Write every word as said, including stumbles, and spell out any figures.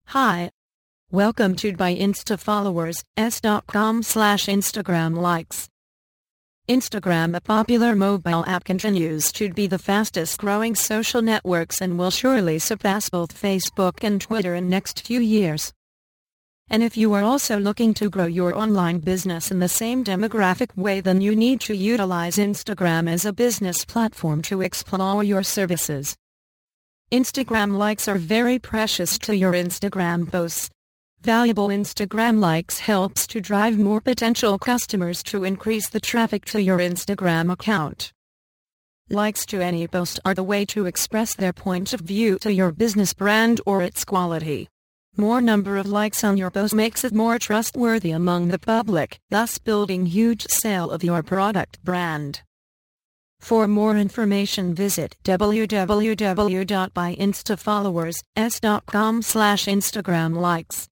Hi. Welcome to by instafollowers dot com slash Instagram likes. Instagram, a popular mobile app, continues to be the fastest growing social networks and will surely surpass both Facebook and Twitter in next few years. And if you are also looking to grow your online business in the same demographic way, then you need to utilize Instagram as a business platform to explore your services. Instagram likes are very precious to your Instagram posts. Valuable Instagram likes helps to drive more potential customers to increase the traffic to your Instagram account. Likes to any post are the way to express their point of view to your business brand or its quality. More number of likes on your post makes it more trustworthy among the public, thus building huge sale of your product brand. For more information, visit w w w dot by instafollowers dot com slash Instagram likes.